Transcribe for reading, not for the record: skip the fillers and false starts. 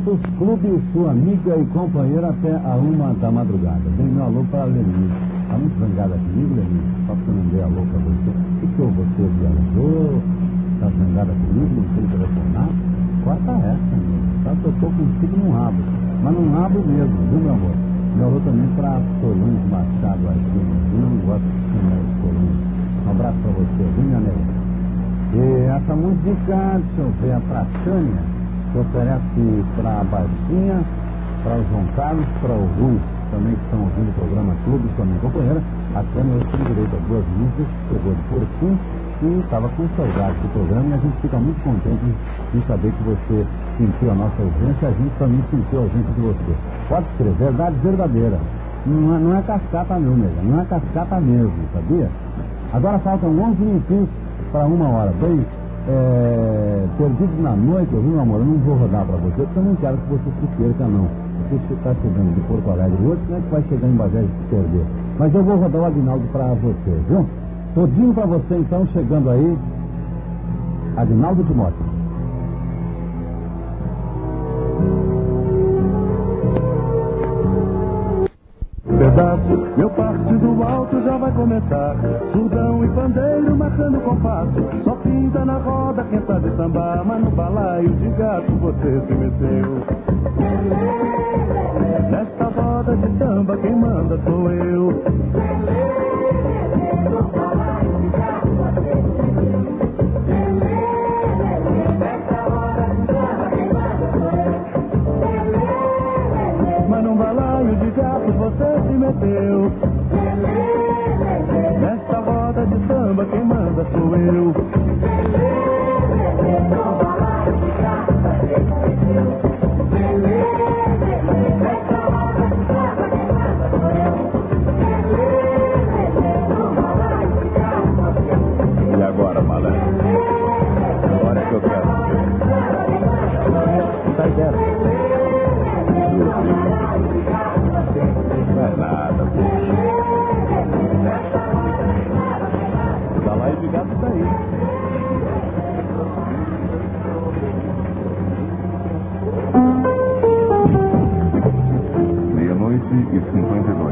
Santos Clube, sua amiga e companheira até a 1 da madrugada. Dei meu alô para a Lenise. Está muito zangada comigo, Lenise? Só porque eu não dei alô para você. O que você viajou? Está zangada comigo? Não sei telefonar? Corta essa, amigo. Tá? Eu estou contigo num rabo. Mas num rabo mesmo, viu, meu amor? Meu alô também para Solange Machado aqui. Eu não gosto de chamar de Solange. Um abraço para você, viu, minha nega? E essa música, deixa eu ver, para a Tânia, que oferece para a Baixinha, para o João Carlos, para o Rui, também que estão ouvindo o programa Clube, com a minha companheira. A Tânia hoje tem direito a 2 músicas, chegou de Porquinho e estava com saudade do programa, e a gente fica muito contente de saber que você sentiu a nossa ausência, e a gente também sentiu a ausência de você. Pode ser, verdade verdadeira. Não é cascata não, nega, não é cascata mesmo, sabia? Agora faltam 11 minutinhos para 1h. Bem, perdido na noite, viu, meu amor? Eu não vou rodar para você, porque eu não quero que você se perca, não. Você está chegando de Porto Alegre hoje, como é que vai chegar em Bagé e se perder? Mas eu vou rodar o Aguinaldo para você, viu? Todinho para você, então, chegando aí, Aguinaldo Timóteo. Pedaço, meu partido alto já vai começar. Surdão e pandeiro marcando compasso. Só pinta na roda quem sabe sambar. Mas no balaio de gato você se meteu. Nesta roda de samba quem manda sou eu. Mas num balaio de gato você se meteu. Nesta roda de samba quem manda sou eu. E agora, malandro? Agora é que eu quero ver. Não tá quieto. Não é nada, poxa. Tá lá e de gato tá aí. Meia-noite e 52.